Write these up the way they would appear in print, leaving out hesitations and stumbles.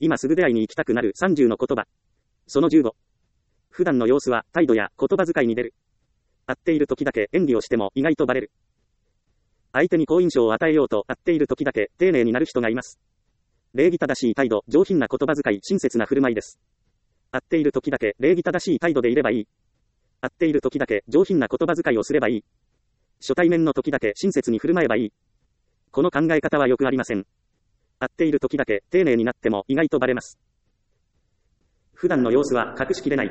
今すぐ出会いに行きたくなる30の言葉。その15。普段の様子は態度や言葉遣いに出る。会っている時だけ演技をしても意外とバレる。相手に好印象を与えようと会っている時だけ丁寧になる人がいます。礼儀正しい態度、上品な言葉遣い、親切な振る舞いです。会っている時だけ礼儀正しい態度でいればいい。会っている時だけ上品な言葉遣いをすればいい。初対面の時だけ親切に振る舞えばいい。この考え方はよくありません。会っている時だけ丁寧になっても意外とバレます。普段の様子は隠しきれない。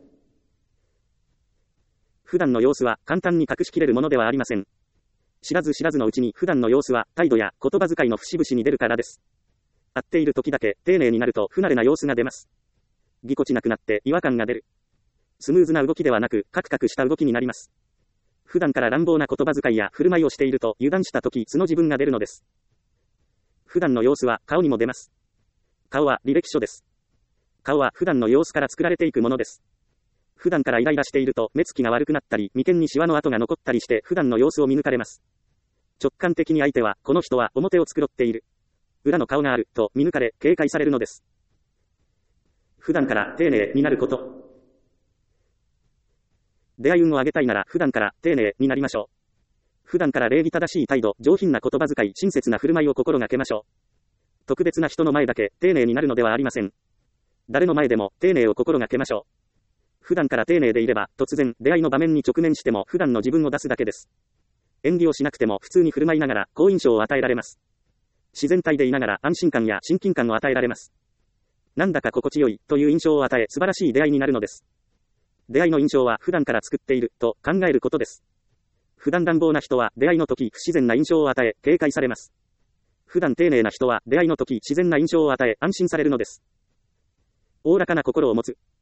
普段の様子は簡単に隠しきれるものではありません。知らず知らずのうちに普段の様子は態度や言葉遣いの節々に出るからです。会っている時だけ丁寧になると不慣れな様子が出ます。ぎこちなくなって違和感が出る。スムーズな動きではなくカクカクした動きになります。普段から乱暴な言葉遣いや振る舞いをしていると油断した時素の自分が出るのです。普段の様子は顔にも出ます。顔は履歴書です。顔は普段の様子から作られていくものです。普段からイライラしていると目つきが悪くなったり眉間にシワの跡が残ったりして普段の様子を見抜かれます。直感的に相手はこの人は表を繕っている。裏の顔があると見抜かれ警戒されるのです。普段から丁寧になること。出会い運を上げたいなら普段から丁寧になりましょう。普段から礼儀正しい態度、上品な言葉遣い、親切な振る舞いを心がけましょう。特別な人の前だけ丁寧になるのではありません。誰の前でも丁寧を心がけましょう。普段から丁寧でいれば突然出会いの場面に直面しても普段の自分を出すだけです。演技をしなくても普通に振る舞いながら好印象を与えられます。自然体でいながら安心感や親近感を与えられます。なんだか心地よいという印象を与え素晴らしい出会いになるのです。出会いの印象は普段から作っていると考えることです。普段乱暴な人は出会いの時不自然な印象を与え警戒されます。普段丁寧な人は出会いの時自然な印象を与え安心されるのです。おおらかな心を持つ。